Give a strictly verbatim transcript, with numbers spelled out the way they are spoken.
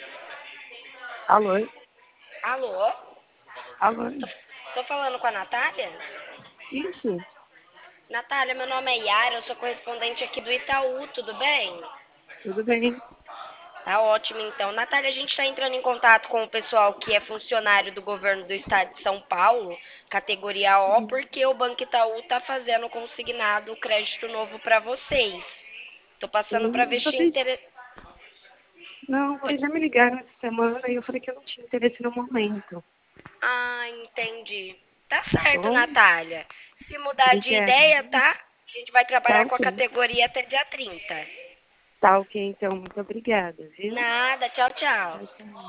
Alô? Alô? Alô? Tô, tô falando com a Natália? Isso? Natália, meu nome é Yara, eu sou correspondente aqui do Itaú, tudo bem? Tudo bem? Tá ótimo, então. Natália, a gente está entrando em contato com o pessoal que é funcionário do governo do estado de São Paulo, categoria O, Hum, porque o Banco Itaú está fazendo consignado crédito novo para vocês. Tô passando para hum, ver se vocês, interessa. não, vocês já me ligaram essa semana e eu falei que eu não tinha interesse no momento. Ah, entendi. Tá Tá certo, bom? Natália. Se mudar de Obrigada. ideia, tá? A gente vai Tá trabalhar com a ok. categoria até dia trinta. Tá ok, então. Muito obrigada, viu? Nada, tchau, tchau. Tchau, tchau.